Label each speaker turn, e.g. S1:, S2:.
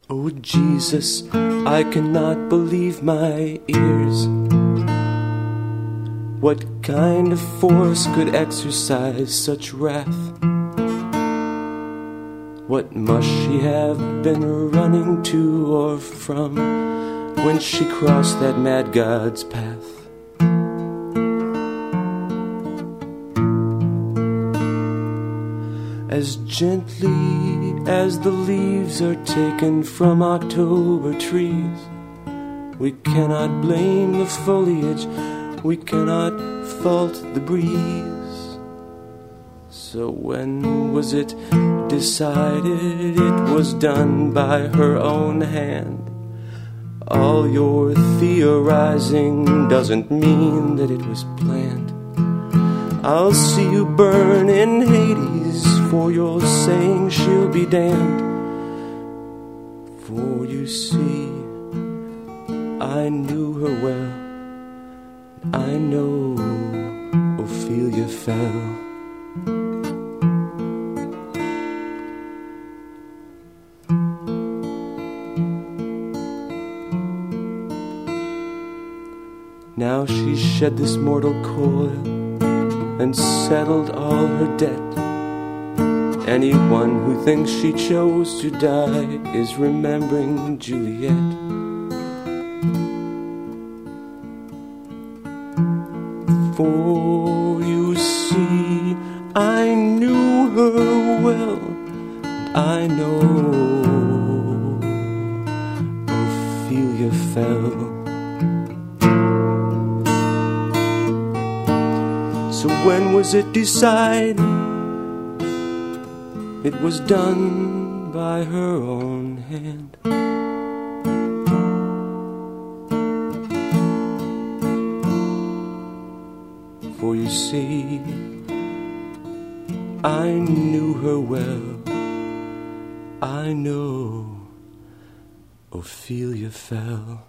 S1: Oh Jesus, I cannot believe my ears. What kind of force could exercise such wrath? What must she have been running to or from when she crossed that mad god's path? As gently as the leaves are taken from October trees, we cannot blame the foliage, we cannot fault the breeze. So when was it decided? It was done by her own hand. All your theorizing doesn't mean that it was planned. I'll see you burn in Hades for your saying she'll be damned. For you see, I knew her well. I know Ophelia fell. Now she's shed this mortal coil and settled all her debt. Anyone who thinks she chose to die is remembering Juliet. For you see, I knew her well, and I know Ophelia fell. So when was it decided? It was done by her own hand. For you see, I knew her well. I know Ophelia fell.